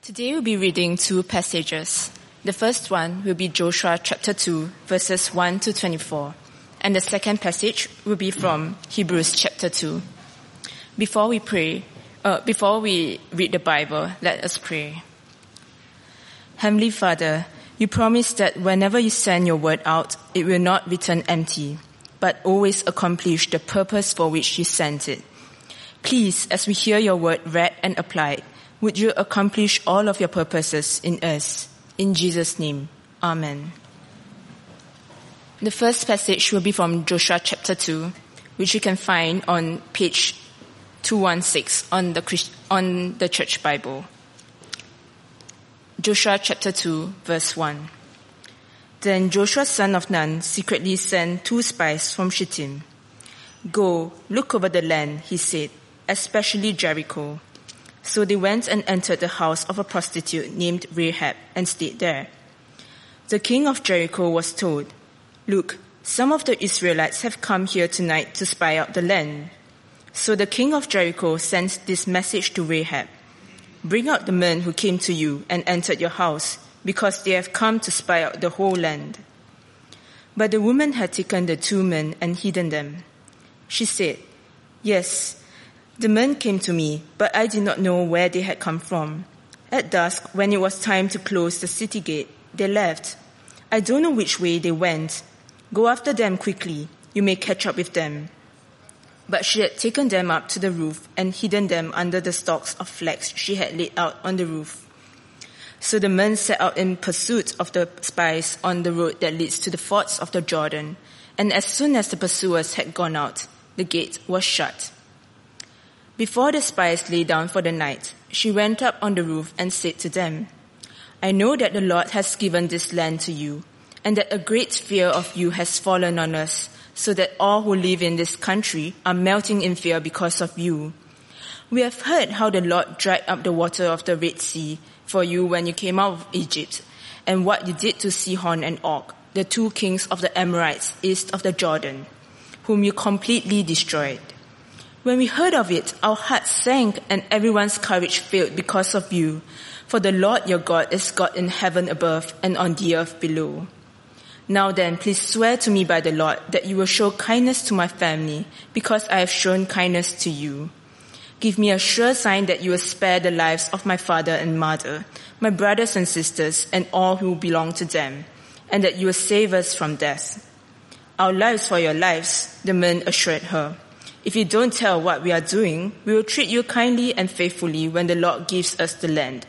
Today we'll be reading two passages. The first one will be Joshua chapter 2, verses 1 to 24. And the second passage will be from Hebrews chapter 2. Before we read the Bible, let us pray. Heavenly Father, you promise that whenever you send your word out, it will not return empty, but always accomplish the purpose for which you sent it. Please, as we hear your word read and applied, would you accomplish all of your purposes in us? In Jesus' name, Amen. The first passage will be from Joshua chapter 2, which you can find on page 216 on the Church Bible. Joshua chapter 2, verse 1. Then Joshua son of Nun secretly sent 2 spies from Shittim. Go, look over the land, he said, especially Jericho. So they went and entered the house of a prostitute named Rahab and stayed there. The king of Jericho was told, Look, some of the Israelites have come here tonight to spy out the land. So the king of Jericho sent this message to Rahab, Bring out the men who came to you and entered your house, because they have come to spy out the whole land. But the woman had taken the 2 men and hidden them. She said, Yes, the men came to me, but I did not know where they had come from. At dusk, when it was time to close the city gate, they left. I don't know which way they went. Go after them quickly. You may catch up with them. But she had taken them up to the roof and hidden them under the stalks of flax she had laid out on the roof. So the men set out in pursuit of the spies on the road that leads to the fords of the Jordan. And as soon as the pursuers had gone out, the gate was shut. Before the spies lay down for the night, she went up on the roof and said to them, I know that the Lord has given this land to you, and that a great fear of you has fallen on us, so that all who live in this country are melting in fear because of you. We have heard how the Lord dried up the water of the Red Sea for you when you came out of Egypt, and what you did to Sihon and Og, the 2 kings of the Amorites east of the Jordan, whom you completely destroyed. When we heard of it, our hearts sank and everyone's courage failed because of you. For the Lord your God is God in heaven above and on the earth below. Now then, please swear to me by the Lord that you will show kindness to my family because I have shown kindness to you. Give me a sure sign that you will spare the lives of my father and mother, my brothers and sisters, and all who belong to them, and that you will save us from death. Our lives for your lives, the men assured her. If you don't tell what we are doing, we will treat you kindly and faithfully when the Lord gives us the land.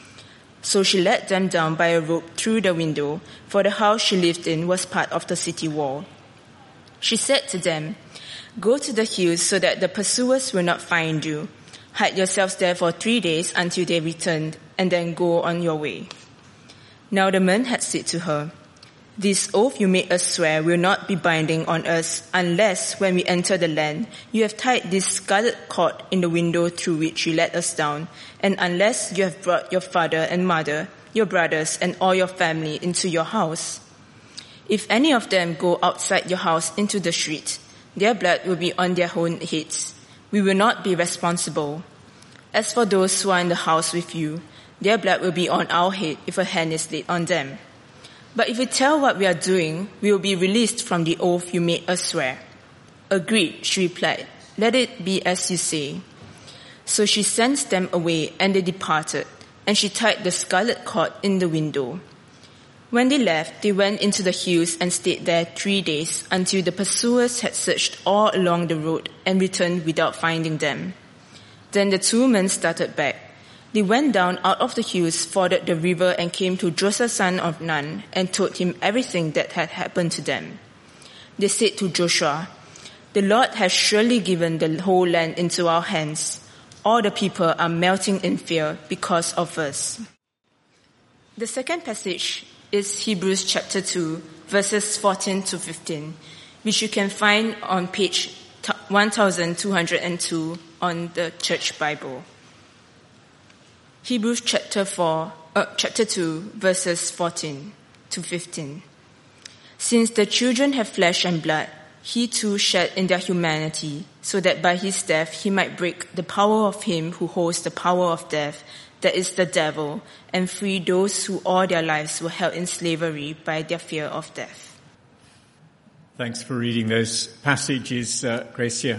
So she let them down by a rope through the window, for the house she lived in was part of the city wall. She said to them, Go to the hills so that the pursuers will not find you. Hide yourselves there for 3 days until they returned, and then go on your way. Now the men had said to her, This oath you made us swear will not be binding on us unless, when we enter the land, you have tied this scarlet cord in the window through which you let us down, and unless you have brought your father and mother, your brothers, and all your family into your house. If any of them go outside your house into the street, their blood will be on their own heads. We will not be responsible. As for those who are in the house with you, their blood will be on our head if a hand is laid on them. But if you tell what we are doing, we will be released from the oath you made us swear. Agreed, she replied. Let it be as you say. So she sent them away, and they departed, and she tied the scarlet cord in the window. When they left, they went into the hills and stayed there 3 days, until the pursuers had searched all along the road and returned without finding them. Then the 2 men started back. They went down out of the hills, forded the river, and came to Joshua son of Nun, and told him everything that had happened to them. They said to Joshua, The Lord has surely given the whole land into our hands. All the people are melting in fear because of us. The second passage is Hebrews chapter 2, verses 14 to 15, which you can find on page 1202 on the Church Bible. Hebrews chapter 2, verses 14 to 15. Since the children have flesh and blood, he too shed in their humanity, so that by his death he might break the power of him who holds the power of death, that is the devil, and free those who all their lives were held in slavery by their fear of death. Thanks for reading those passages, Gracia.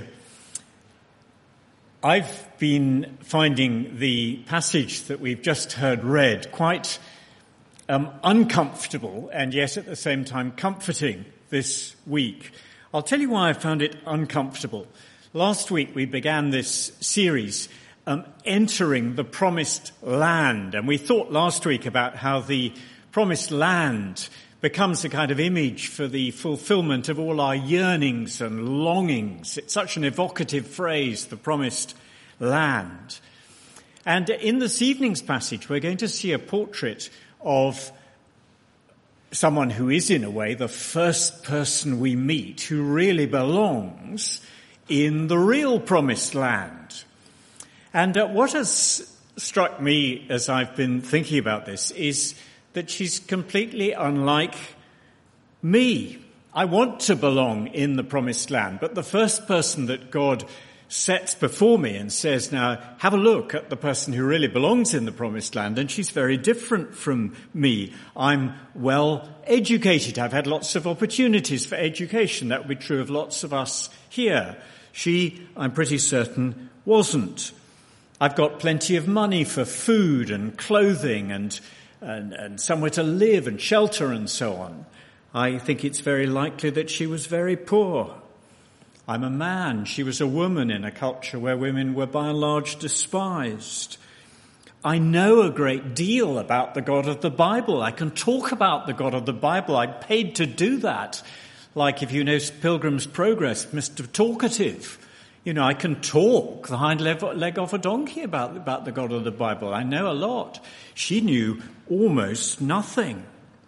I've been finding the passage that we've just heard read quite uncomfortable and yet at the same time comforting this week. I'll tell you why I found it uncomfortable. Last week we began this series, Entering the Promised Land, and we thought last week about how the Promised Land becomes a kind of image for the fulfillment of all our yearnings and longings. It's such an evocative phrase, the Promised Land. And in this evening's passage, we're going to see a portrait of someone who is, in a way, the first person we meet who really belongs in the real Promised Land. And what has struck me as I've been thinking about this is that she's completely unlike me. I want to belong in the Promised Land, but the first person that God sets before me and says, now have a look at the person who really belongs in the Promised Land, and she's very different from me. I'm well educated. I've had lots of opportunities for education. That would be true of lots of us here. She, I'm pretty certain, wasn't. I've got plenty of money for food and clothing and somewhere to live and shelter and so on. I think it's very likely that she was very poor. I'm a man. She was a woman in a culture where women were by and large despised. I know a great deal about the God of the Bible. I can talk about the God of the Bible. I'm paid to do that. Like if you know Pilgrim's Progress, Mr. Talkative. You know, I can talk the hind leg off a donkey about the God of the Bible. I know a lot. She knew almost nothing.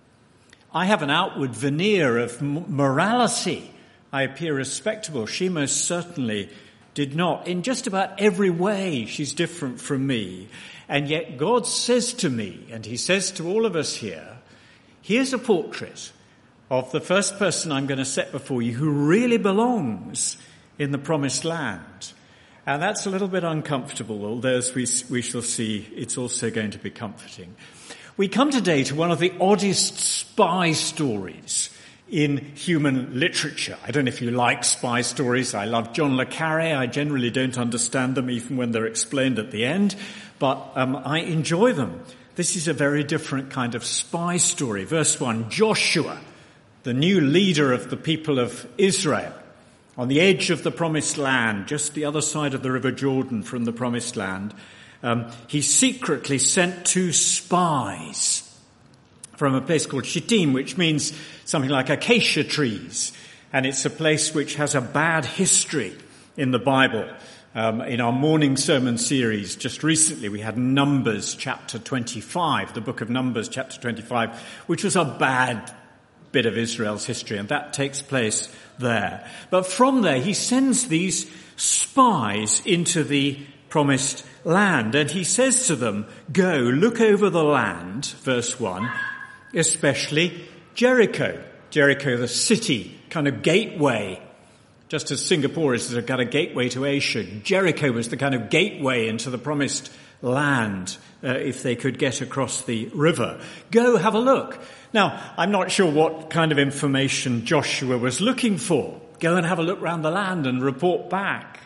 I have an outward veneer of morality. I appear respectable. She most certainly did not. In just about every way, she's different from me. And yet God says to me, and he says to all of us here, here's a portrait of the first person I'm going to set before you who really belongs in the Promised Land. And that's a little bit uncomfortable, although as we shall see, it's also going to be comforting. We come today to one of the oddest spy stories in human literature. I don't know if you like spy stories. I love John le Carré. I generally don't understand them even when they're explained at the end, but I enjoy them. This is a very different kind of spy story. Verse 1, Joshua, the new leader of the people of Israel, on the edge of the Promised Land, just the other side of the River Jordan from the Promised Land, he secretly sent 2 spies from a place called Shittim, which means something like acacia trees. And it's a place which has a bad history in the Bible. In our morning sermon series, just recently, we had Numbers chapter 25, the book of Numbers chapter 25, which was a bad bit of Israel's history, and that takes place there. But from there, he sends these spies into the Promised Land, and he says to them, go, look over the land, verse 1, especially Jericho. Jericho, the city, kind of gateway. Just as Singapore is a kind of gateway to Asia, Jericho was the kind of gateway into the Promised Land, if they could get across the river. Go have a look. Now, I'm not sure what kind of information Joshua was looking for. Go and have a look around the land and report back.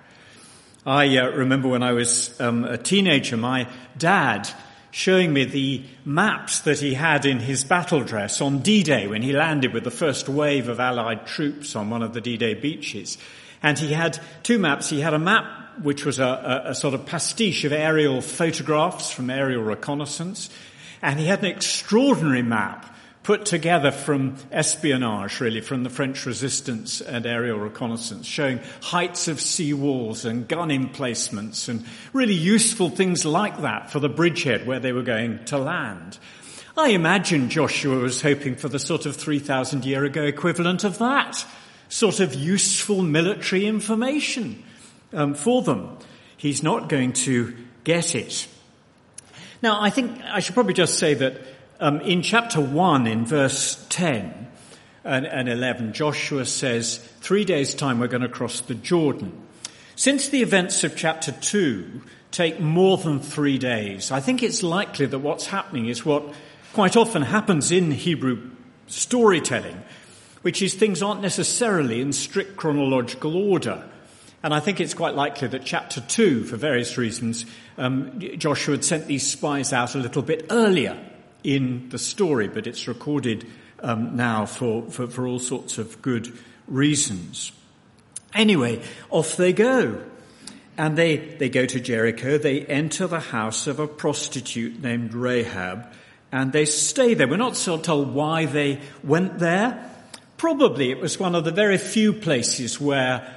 I remember when I was a teenager, my dad showing me the maps that he had in his battle dress on D-Day when he landed with the first wave of Allied troops on one of the D-Day beaches. And he had 2 maps. He had a map which was a sort of pastiche of aerial photographs from aerial reconnaissance. And he had an extraordinary map put together from espionage, really, from the French resistance and aerial reconnaissance, showing heights of sea walls and gun emplacements and really useful things like that for the bridgehead where they were going to land. I imagine Joshua was hoping for the sort of 3,000 year ago equivalent of that sort of useful military information for them. He's not going to get it. Now, I think I should probably just say that in chapter 1, in verse 10 and 11, Joshua says, 3 days' time we're going to cross the Jordan. Since the events of chapter 2 take more than 3 days, I think it's likely that what's happening is what quite often happens in Hebrew storytelling, which is things aren't necessarily in strict chronological order. And I think it's quite likely that chapter 2, for various reasons, Joshua had sent these spies out a little bit earlier in the story, but it's recorded now for all sorts of good reasons. Anyway, off they go. And they go to Jericho. They enter the house of a prostitute named Rahab, and they stay there. We're not so told why they went there. Probably it was one of the very few places where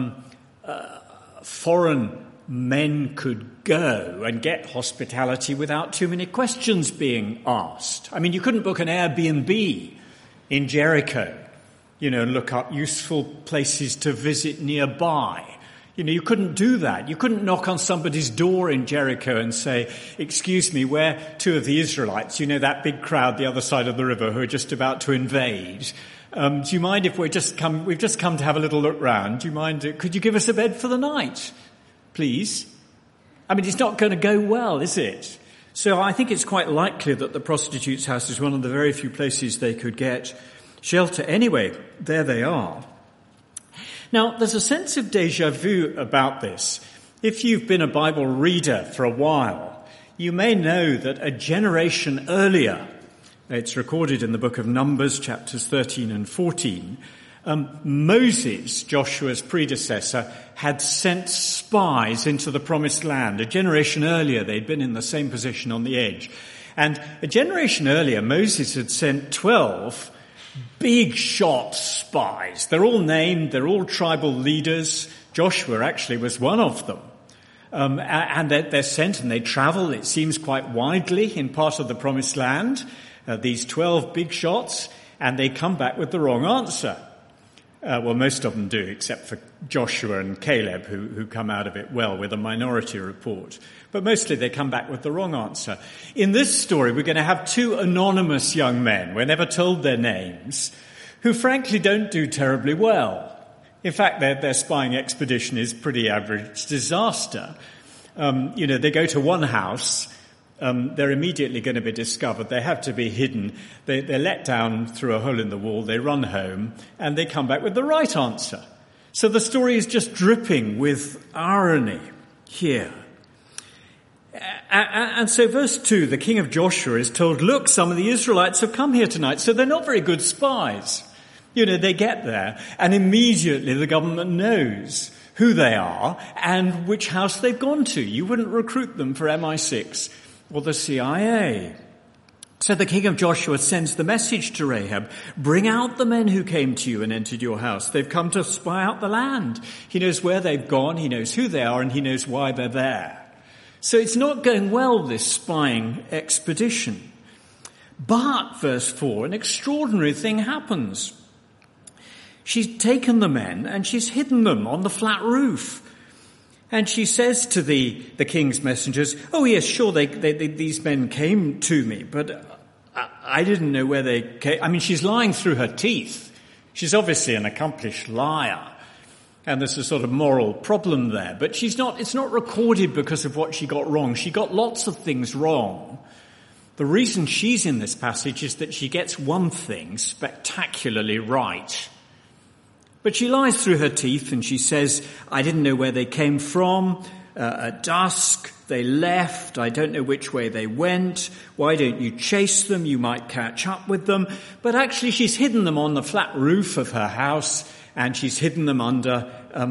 foreign men could go and get hospitality without too many questions being asked. I mean, you couldn't book an Airbnb in Jericho, and look up useful places to visit nearby. You couldn't do that. You couldn't knock on somebody's door in Jericho and say, "Excuse me, we're two of the Israelites, that big crowd the other side of the river who are just about to invade. Do you mind if we've just come to have a little look round? Do you mind, could you give us a bed for the night, please?" I mean, it's not going to go well, is it? So I think it's quite likely that the prostitute's house is one of the very few places they could get shelter. Anyway, there they are. Now, there's a sense of déjà vu about this. If you've been a Bible reader for a while, you may know that a generation earlier, it's recorded in the book of Numbers, chapters 13 and 14, Moses, Joshua's predecessor, had sent spies into the promised land. A generation earlier, they'd been in the same position on the edge. And a generation earlier, Moses had sent 12 big shot spies. They're all named, they're all tribal leaders. Joshua actually was one of them. And they're sent and they travel, it seems, quite widely in part of the promised land. These 12 big shots, and they come back with the wrong answer. Well, most of them do, except for Joshua and Caleb, who come out of it well with a minority report. But mostly they come back with the wrong answer. In this story, we're going to have two anonymous young men, we're never told their names, who frankly don't do terribly well. In fact, their spying expedition is pretty average disaster. They go to one house. They're immediately going to be discovered. They have to be hidden. They're let down through a hole in the wall. They run home and they come back with the right answer. So the story is just dripping with irony here. And so verse 2, the king of Joshua is told, "Look, some of the Israelites have come here tonight." So they're not very good spies. They get there and immediately the government knows who they are and which house they've gone to. You wouldn't recruit them for MI6 or the CIA. So the king of Joshua sends the message to Rahab, "Bring out the men who came to you and entered your house. They've come to spy out the land." He knows where they've gone, he knows who they are, and he knows why they're there. So it's not going well, this spying expedition. But, verse 4, an extraordinary thing happens. She's taken the men and she's hidden them on the flat roof. And she says to the king's messengers, "Oh yes, sure, these men came to me, but I didn't know where they came." I mean, she's lying through her teeth. She's obviously an accomplished liar. And there's a sort of moral problem there. But it's not recorded because of what she got wrong. She got lots of things wrong. The reason she's in this passage is that she gets one thing spectacularly right. But she lies through her teeth and she says, "I didn't know where they came from. At dusk, they left. I don't know which way they went. Why don't you chase them? You might catch up with them." But actually she's hidden them on the flat roof of her house and she's hidden them under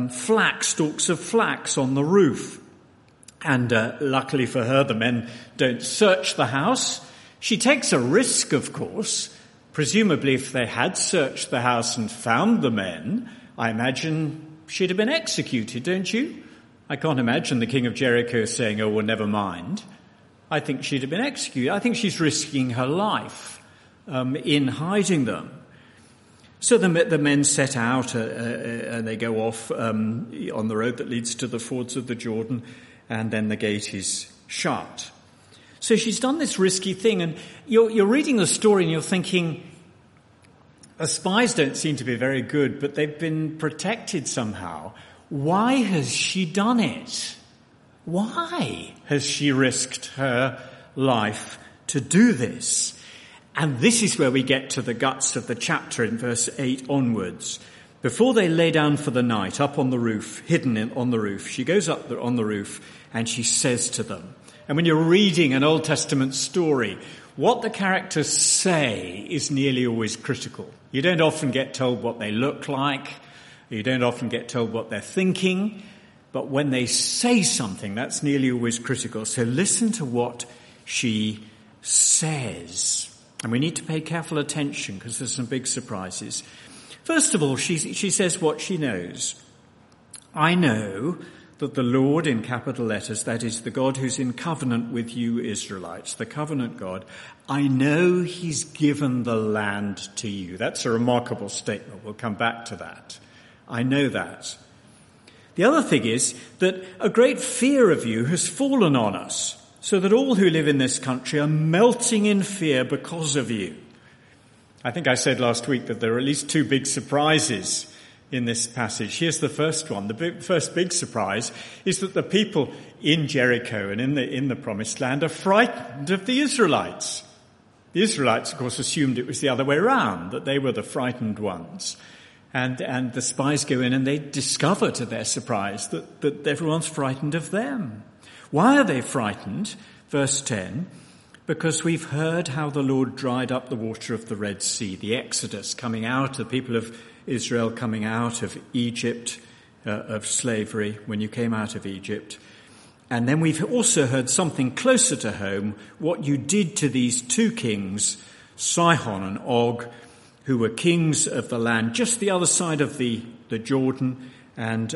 stalks of flax on the roof. And luckily for her, the men don't search the house. She takes a risk, of course. Presumably, if they had searched the house and found the men, I imagine she'd have been executed, don't you? I can't imagine the king of Jericho saying, "Oh, well, never mind." I think she'd have been executed. I think she's risking her life in hiding them. So the men set out and they go off on the road that leads to the fords of the Jordan, and then the gate is shut. So she's done this risky thing, and you're reading the story and you're thinking, the spies don't seem to be very good, but they've been protected somehow. why has she done it? Why has she risked her life to do this? And this is where we get to the guts of the chapter in verse 8 onwards. Before they lay down for the night up on the roof, on the roof, she goes up on the roof and she says to them. And when you're reading an Old Testament story, what the characters say is nearly always critical. You don't often get told what they look like. You don't often get told what they're thinking. But when they say something, that's nearly always critical. So listen to what she says. And we need to pay careful attention because there's some big surprises. First of all, she says what she knows. I know that the Lord, in capital letters, that is the God who's in covenant with you Israelites, the covenant God, I know he's given the land to you. That's a remarkable statement. We'll come back to that. I know that. The other thing is that a great fear of you has fallen on us, so that all who live in this country are melting in fear because of you. I think I said last week that there are at least two big surprises in this passage. Here's the first one. The first big surprise is that the people in Jericho and in the Promised Land are frightened of the Israelites. The Israelites, of course, assumed it was the other way around, that they were the frightened ones. And the spies go in and they discover, to their surprise, that everyone's frightened of them. Why are they frightened? Verse 10, because we've heard how the Lord dried up the water of the Red Sea, the Exodus coming out, the people of Israel coming out of Egypt, of slavery, when you came out of Egypt. And then we've also heard something closer to home, what you did to these two kings, Sihon and Og, who were kings of the land just the other side of the Jordan, and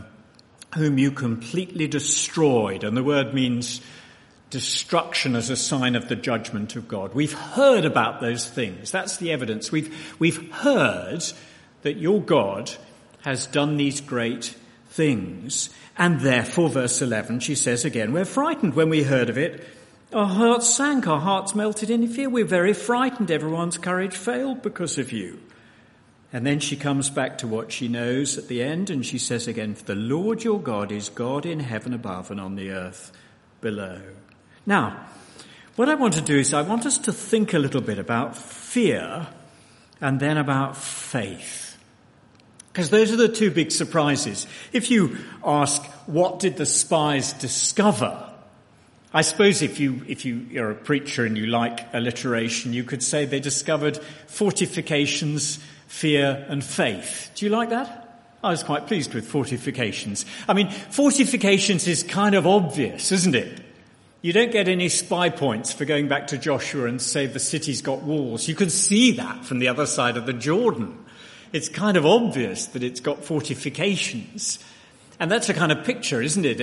whom you completely destroyed. And the word means destruction as a sign of the judgment of God. We've heard about those things. That's the evidence. We've heard that your God has done these great things. And therefore, verse 11, she says again, we're frightened when we heard of it. Our hearts sank, our hearts melted in fear. We're very frightened. Everyone's courage failed because of you. And then she comes back to what she knows at the end, and she says again, for the Lord your God is God in heaven above and on the earth below. Now, what I want to do is I want us to think a little bit about fear and then about faith. Because those are the two big surprises. If you ask, what did the spies discover? I suppose if you're a preacher and you like alliteration, you could say they discovered fortifications, fear and faith. Do you like that? I was quite pleased with fortifications. I mean, fortifications is kind of obvious, isn't it? You don't get any spy points for going back to Joshua and say the city's got walls. You can see that from the other side of the Jordan. It's kind of obvious that it's got fortifications. And that's a kind of picture, isn't it,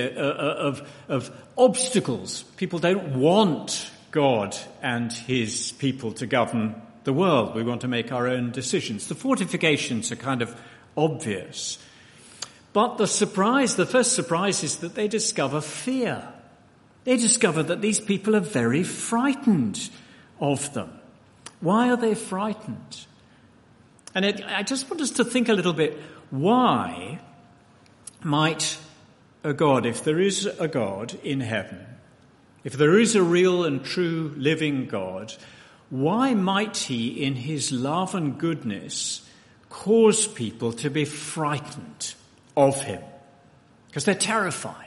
of obstacles. People don't want God and his people to govern the world. We want to make our own decisions. The fortifications are kind of obvious. But the first surprise is that they discover fear. They discover that these people are very frightened of them. Why are they frightened? And I just want us to think a little bit, why might a God, if there is a God in heaven, if there is a real and true living God, why might he, in his love and goodness, cause people to be frightened of him? Because they're terrified.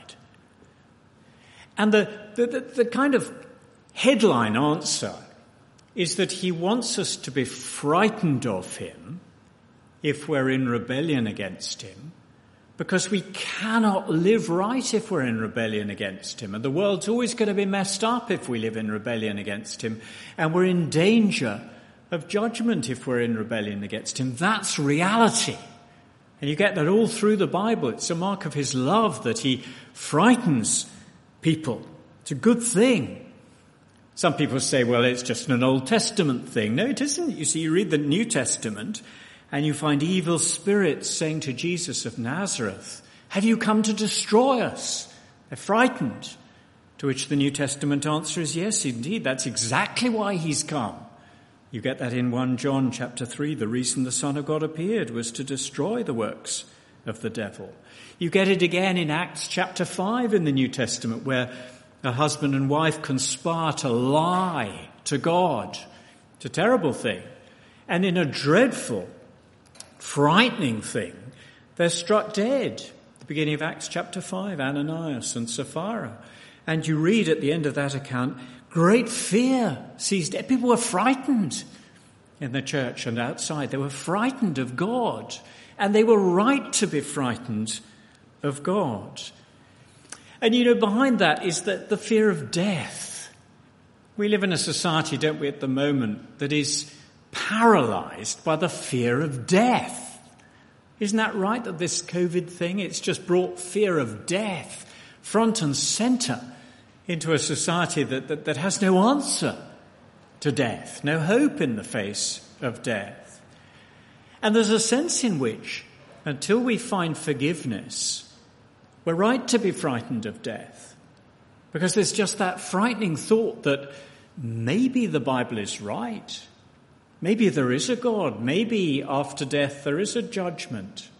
And the kind of headline answer is that he wants us to be frightened of him if we're in rebellion against him, because we cannot live right if we're in rebellion against him. And the world's always going to be messed up if we live in rebellion against him. And we're in danger of judgment if we're in rebellion against him. That's reality. And you get that all through the Bible. It's a mark of his love that he frightens people. It's a good thing. Some people say, well, it's just an Old Testament thing. No, it isn't. You see, you read the New Testament and you find evil spirits saying to Jesus of Nazareth, have you come to destroy us? They're frightened. To which the New Testament answer is, yes, indeed, that's exactly why he's come. You get that in 1 John chapter 3. The reason the Son of God appeared was to destroy the works of the devil. You get it again in Acts chapter 5 in the New Testament, where a husband and wife conspire to lie to God. It's a terrible thing. And in a dreadful, frightening thing, they're struck dead. At the beginning of Acts chapter 5, Ananias and Sapphira. And you read at the end of that account, great fear seized. People were frightened in the church and outside. They were frightened of God. And they were right to be frightened of God. And behind that is the fear of death. We live in a society, don't we, at the moment, that is paralyzed by the fear of death. Isn't that right, that this COVID thing, it's just brought fear of death front and center into a society that has no answer to death, no hope in the face of death. And there's a sense in which, until we find forgiveness, we're right to be frightened of death. Because there's just that frightening thought that maybe the Bible is right. Maybe there is a God. Maybe after death there is a judgment.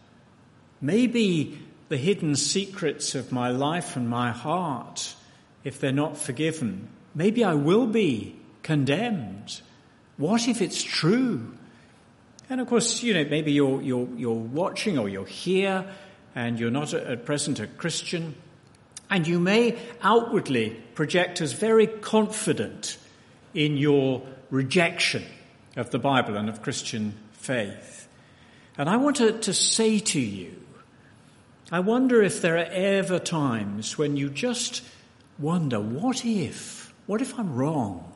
Maybe the hidden secrets of my life and my heart, if they're not forgiven, maybe I will be condemned. What if it's true? And of course, maybe you're watching or you're here and you're not at present a Christian, and you may outwardly project as very confident in your rejection of the Bible and of Christian faith. And I want to say to you, I wonder if there are ever times when you just wonder, what if I'm wrong?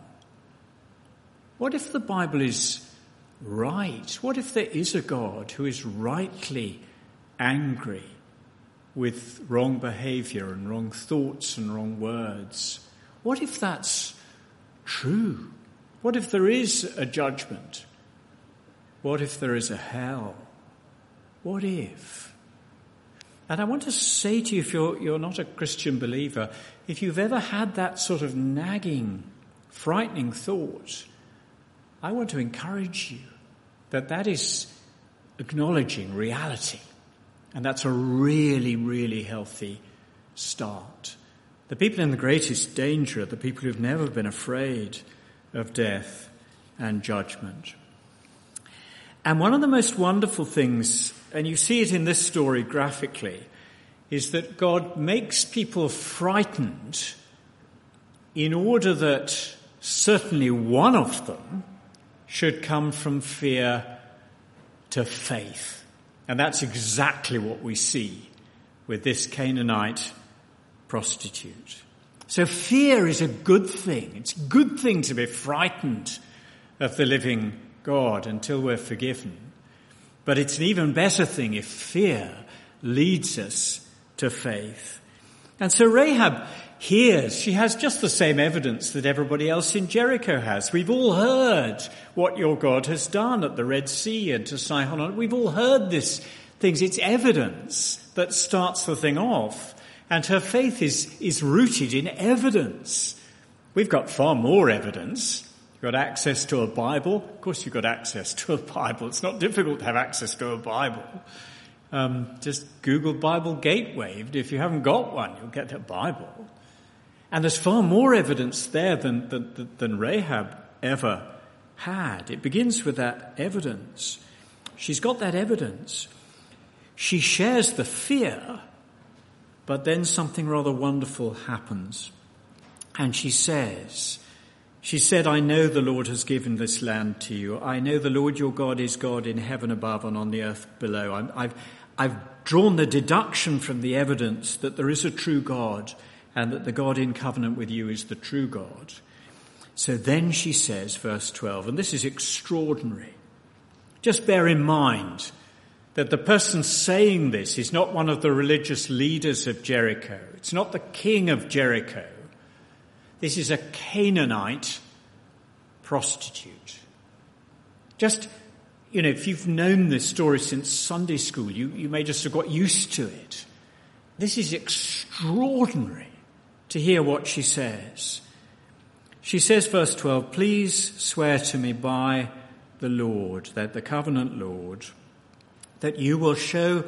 What if the Bible is right? What if there is a God who is rightly angry with wrong behavior and wrong thoughts and wrong words? What if that's true? What if there is a judgment? What if there is a hell? What if? And I want to say to you, if you're not a Christian believer, if you've ever had that sort of nagging, frightening thought, I want to encourage you that is acknowledging reality. And that's a really, really healthy start. The people in the greatest danger are the people who've never been afraid of death and judgment. And one of the most wonderful things, and you see it in this story graphically, is that God makes people frightened in order that certainly one of them should come from fear to faith. And that's exactly what we see with this Canaanite prostitute. So fear is a good thing. It's a good thing to be frightened of the living God until we're forgiven. But it's an even better thing if fear leads us to faith. And so Rahab hears. She has just the same evidence that everybody else in Jericho has. We've all heard what your God has done at the Red Sea and to Sihon. We've all heard these things. It's evidence that starts the thing off. And her faith is rooted in evidence. We've got far more evidence. You've got access to a Bible. Of course you've got access to a Bible. It's not difficult to have access to a Bible. Just Google Bible Gateway. If you haven't got one, you'll get a Bible. And there's far more evidence there than Rahab ever had. It begins with that evidence. She's got that evidence. She shares the fear, but then something rather wonderful happens. And she said, I know the Lord has given this land to you. I know the Lord your God is God in heaven above and on the earth below. I've drawn the deduction from the evidence that there is a true God and that the God in covenant with you is the true God. So then she says, verse 12, and this is extraordinary. Just bear in mind that the person saying this is not one of the religious leaders of Jericho. It's not the king of Jericho. This is a Canaanite prostitute. Just, if you've known this story since Sunday school, you may just have got used to it. This is extraordinary to hear what she says. She says, verse 12, please swear to me by the Lord, that the covenant Lord, that you will show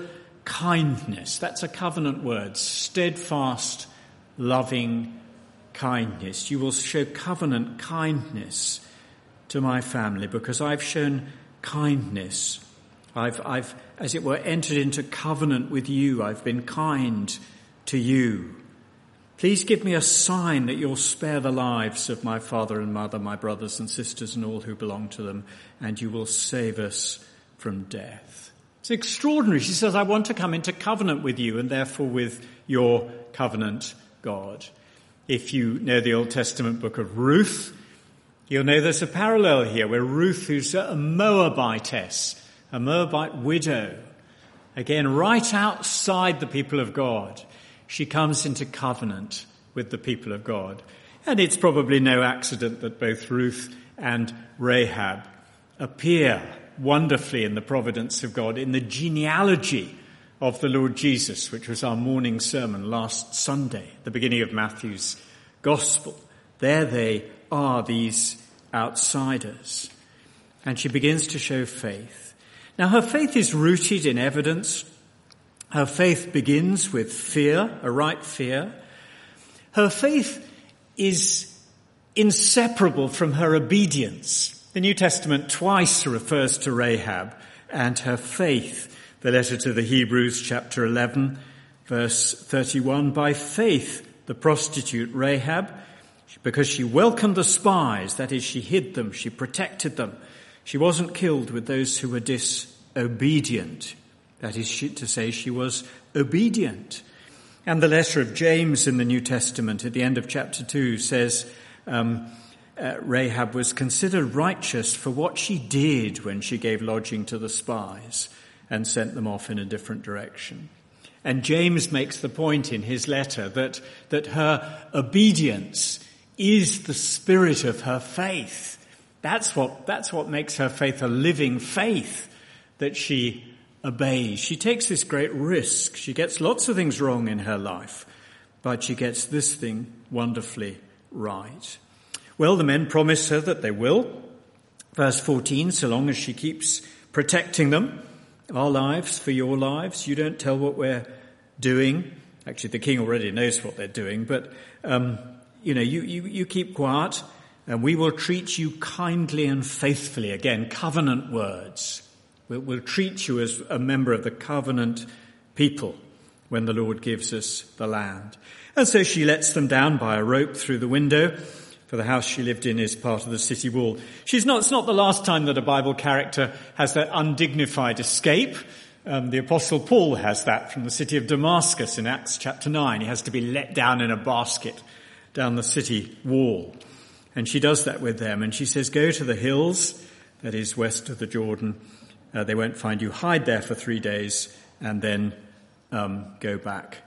kindness. That's a covenant word. Steadfast, loving kindness. You will show covenant kindness to my family because I've shown kindness. I've, as it were, entered into covenant with you. I've been kind to you. Please give me a sign that you'll spare the lives of my father and mother, my brothers and sisters and all who belong to them, and you will save us from death. It's extraordinary. She says, I want to come into covenant with you and therefore with your covenant God. If you know the Old Testament book of Ruth, you'll know there's a parallel here where Ruth, who's a Moabitess, a Moabite widow, again, right outside the people of God, she comes into covenant with the people of God. And it's probably no accident that both Ruth and Rahab appear wonderfully in the providence of God, in the genealogy of the Lord Jesus, which was our morning sermon last Sunday, the beginning of Matthew's Gospel. There they are, these outsiders. And she begins to show faith. Now, her faith is rooted in evidence. Her faith begins with fear, a right fear. Her faith is inseparable from her obedience. The New Testament twice refers to Rahab and her faith. The letter to the Hebrews, chapter 11, verse 31. By faith, the prostitute Rahab, because she welcomed the spies, that is, she hid them, she protected them. She wasn't killed with those who were disobedient. That is to say, she was obedient. And the letter of James in the New Testament at the end of chapter 2 says, Rahab was considered righteous for what she did when she gave lodging to the spies and sent them off in a different direction. And James makes the point in his letter that her obedience is the spirit of her faith. That's what makes her faith a living faith, that she obeys. She takes this great risk. She gets lots of things wrong in her life, but she gets this thing wonderfully right. Well, the men promise her that they will. Verse 14, so long as she keeps protecting them, our lives for your lives, you don't tell what we're doing. Actually, the king already knows what they're doing, but, you keep quiet and we will treat you kindly and faithfully. Again, covenant words. We'll treat you as a member of the covenant people when the Lord gives us the land. And so she lets them down by a rope through the window, for the house she lived in is part of the city wall. It's not the last time that a Bible character has that undignified escape. The Apostle Paul has that from the city of Damascus in Acts chapter 9. He has to be let down in a basket down the city wall. And she does that with them. And she says, go to the hills, that is west of the Jordan. They won't find you. Hide there for 3 days and then go back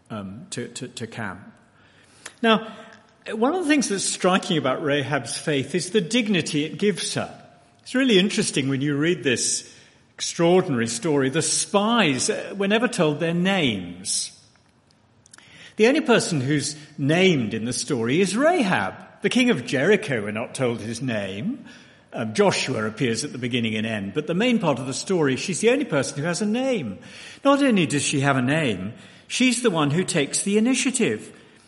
to camp. Now, one of the things that's striking about Rahab's faith is the dignity it gives her. It's really interesting when you read this extraordinary story. The spies were never told their names. The only person who's named in the story is Rahab. The king of Jericho, we're not told his name. Joshua appears at the beginning and end. But the main part of the story, she's the only person who has a name. Not only does she have a name, she's the one who takes the initiative.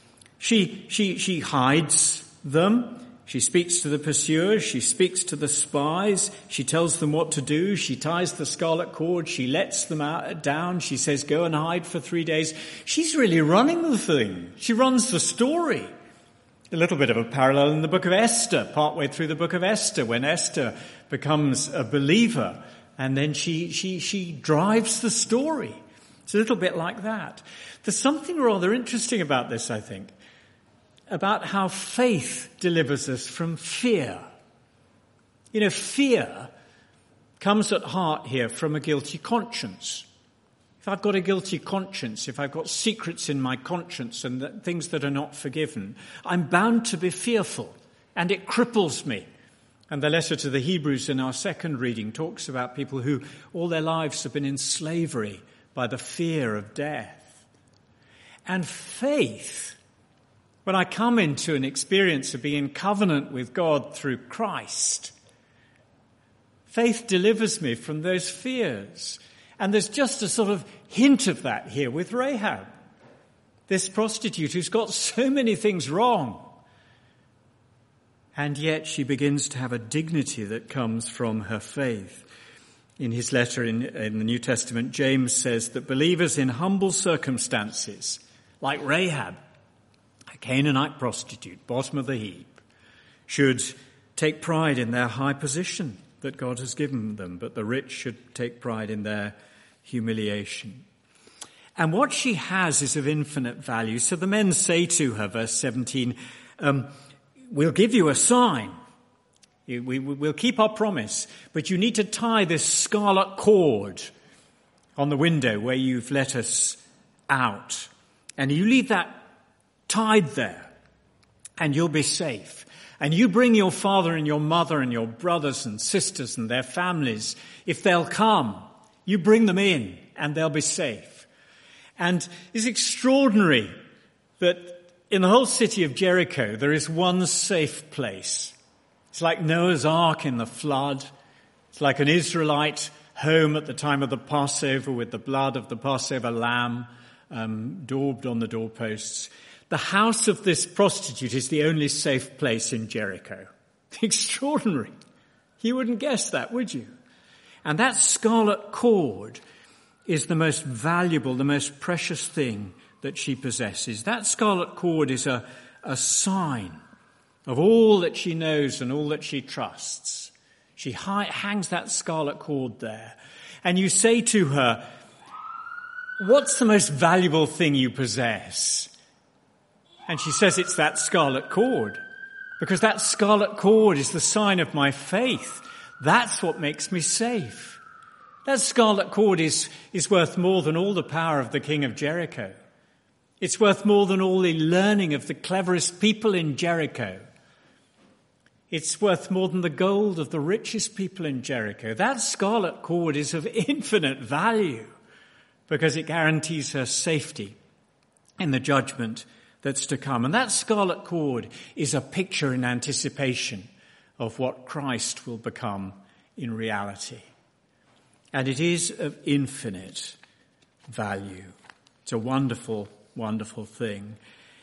She hides them. She speaks to the pursuers. She speaks to the spies. She tells them what to do. She ties the scarlet cord. She lets them down. She says, go and hide for 3 days. She's really running the thing. She runs the story. A little bit of a parallel in the book of Esther, partway through the book of Esther, when Esther becomes a believer and then she drives the story. It's a little bit like that. There's something rather interesting about this, I think, about how faith delivers us from fear. Fear comes at heart here from a guilty conscience. If I've got a guilty conscience, if I've got secrets in my conscience and things that are not forgiven, I'm bound to be fearful, and it cripples me. And the letter to the Hebrews in our second reading talks about people who all their lives have been in slavery by the fear of death. And faith, when I come into an experience of being in covenant with God through Christ, faith delivers me from those fears. And there's just a sort of hint of that here with Rahab, this prostitute who's got so many things wrong. And yet she begins to have a dignity that comes from her faith. In his letter in the New Testament, James says that believers in humble circumstances, like Rahab, a Canaanite prostitute, bottom of the heap, should take pride in their high position that God has given them, but the rich should take pride in their humiliation. And what she has is of infinite value. So the men say to her, verse 17, we'll give you a sign. We'll keep our promise, but you need to tie this scarlet cord on the window where you've let us out. And you leave that tied there, and you'll be safe. And you bring your father and your mother and your brothers and sisters and their families. If they'll come, you bring them in, and they'll be safe. And it's extraordinary that in the whole city of Jericho, there is one safe place. It's like Noah's Ark in the flood. It's like an Israelite home at the time of the Passover with the blood of the Passover lamb daubed on the doorposts. The house of this prostitute is the only safe place in Jericho. Extraordinary. You wouldn't guess that, would you? And that scarlet cord is the most valuable, the most precious thing that she possesses. That scarlet cord is a sign of all that she knows and all that she trusts. She hangs that scarlet cord there. And you say to her, what's the most valuable thing you possess? And she says it's that scarlet cord, because that scarlet cord is the sign of my faith. That's what makes me safe. That scarlet cord is worth more than all the power of the king of Jericho. It's worth more than all the learning of the cleverest people in Jericho. It's worth more than the gold of the richest people in Jericho. That scarlet cord is of infinite value because it guarantees her safety in the judgment that's to come. And that scarlet cord is a picture in anticipation of what Christ will become in reality. And it is of infinite value. It's a wonderful, wonderful thing.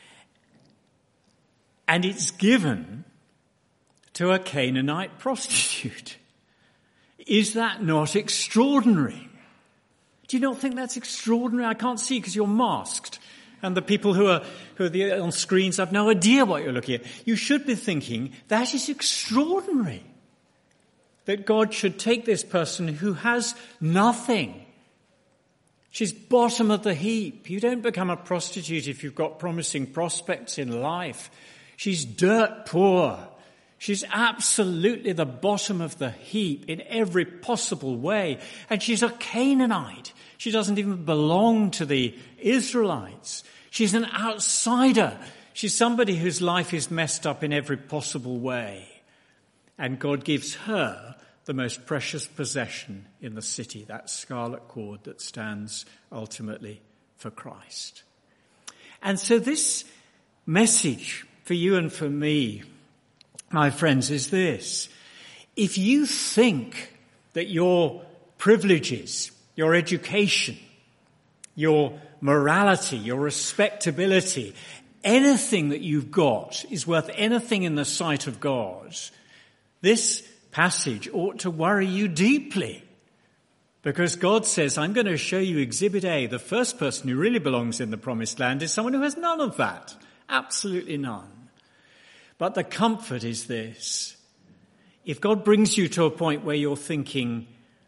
And it's given to a Canaanite prostitute. Is that not extraordinary? Do you not think that's extraordinary? I can't see because you're masked. And the people who are on screens have no idea what you're looking at. You should be thinking, that is extraordinary. That God should take this person who has nothing. She's bottom of the heap. You don't become a prostitute if you've got promising prospects in life. She's dirt poor. She's absolutely the bottom of the heap in every possible way. And she's a Canaanite. She doesn't even belong to the Israelites. She's an outsider. She's somebody whose life is messed up in every possible way. And God gives her the most precious possession in the city, that scarlet cord that stands ultimately for Christ. And so this message for you and for me, my friends, is this. If you think that your privileges, your education, your morality, your respectability, anything that you've got is worth anything in the sight of God, this passage ought to worry you deeply. Because God says, I'm going to show you Exhibit A. The first person who really belongs in the promised land is someone who has none of that. Absolutely none. But the comfort is this. If God brings you to a point where you're thinking,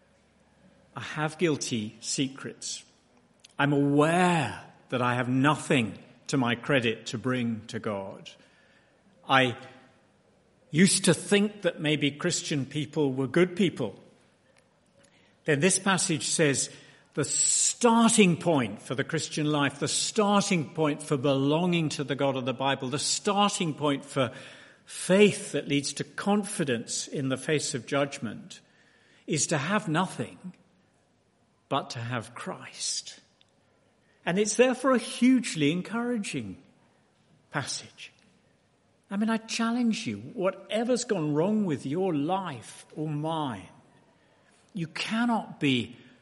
I have guilty secrets. I'm aware that I have nothing to my credit to bring to God. I used to think that maybe Christian people were good people. Then this passage says the starting point for the Christian life, the starting point for belonging to the God of the Bible, the starting point for faith that leads to confidence in the face of judgment is to have nothing but to have Christ. And it's therefore a hugely encouraging passage. I mean, I challenge you, whatever's gone wrong with your life or mine, you cannot be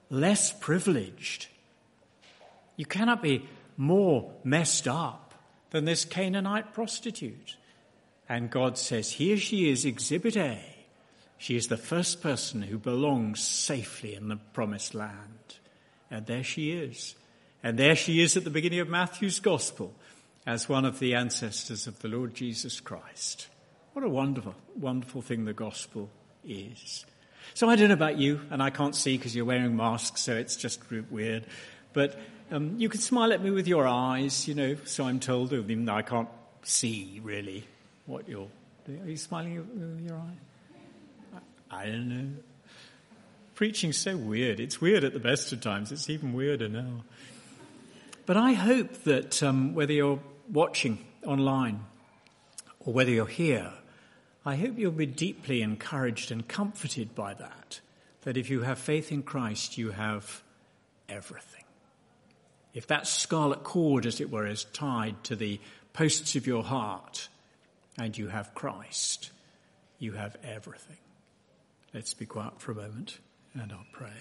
less privileged. You cannot be more messed up than this Canaanite prostitute. And God says, here she is, Exhibit A. She is the first person who belongs safely in the promised land. And there she is. And there she is at the beginning of Matthew's Gospel as one of the ancestors of the Lord Jesus Christ. What a wonderful, wonderful thing the gospel is. So I don't know about you, and I can't see because you're wearing masks, so it's just weird. But you can smile at me with your eyes, so I'm told, even though I can't see really what you're doing. Are you smiling with your eye? I don't know. Preaching's so weird. It's weird at the best of times. It's even weirder now. But I hope that whether you're watching online or whether you're here, I hope you'll be deeply encouraged and comforted by that if you have faith in Christ, you have everything. If that scarlet cord, as it were, is tied to the posts of your heart and you have Christ, you have everything. Let's be quiet for a moment and I'll pray.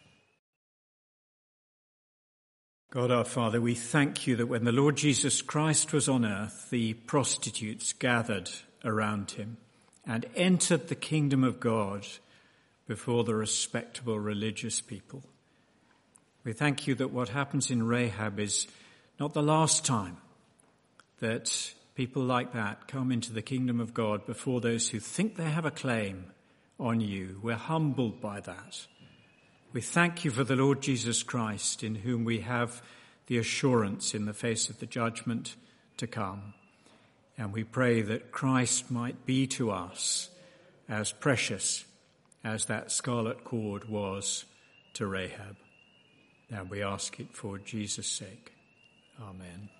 God our Father, we thank you that when the Lord Jesus Christ was on earth, the prostitutes gathered around him and entered the kingdom of God before the respectable religious people. We thank you that what happens in Rahab is not the last time that people like that come into the kingdom of God before those who think they have a claim on you. We're humbled by that. We thank you for the Lord Jesus Christ, in whom we have the assurance in the face of the judgment to come. And we pray that Christ might be to us as precious as that scarlet cord was to Rahab. And we ask it for Jesus' sake. Amen.